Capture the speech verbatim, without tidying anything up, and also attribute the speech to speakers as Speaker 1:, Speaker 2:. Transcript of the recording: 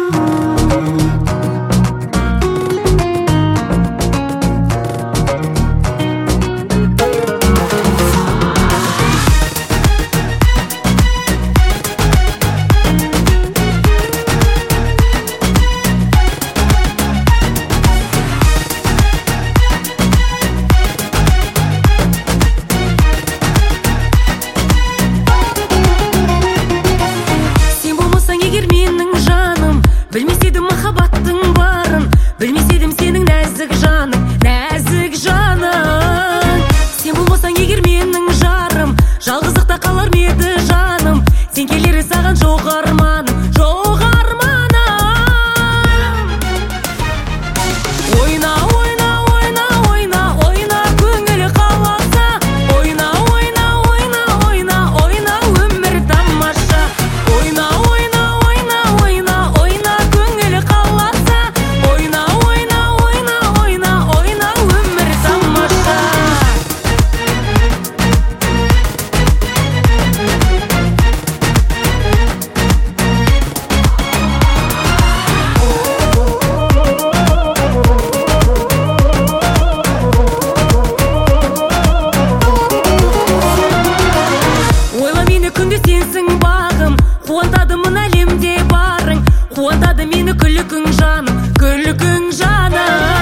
Speaker 1: Білмес едім махаббаттың барын, білмес едім сенің нәзік жаның, нәзік жаның. Сен болмасаң егер менің жарым, жалғыздықта қалар ма еді жаным. Сен келері саған жоқ арманым, жоқ арманым. Ойна, ойна, ойна, ойна, ойна, көңіл қаласа. Ойна, ойна, ойна, ойна, ойна, өмір тамаша. Ойна, ойна, ойна, ойна, ойна, көңіл қаласа. Ойна, ойна, ойна, ойна, ойна, өмір тамаша. Ойла мені күнде сенсің бағым, қуантады мына әлемде барың, қуантады мені күлкің жаным, күлкің жаным.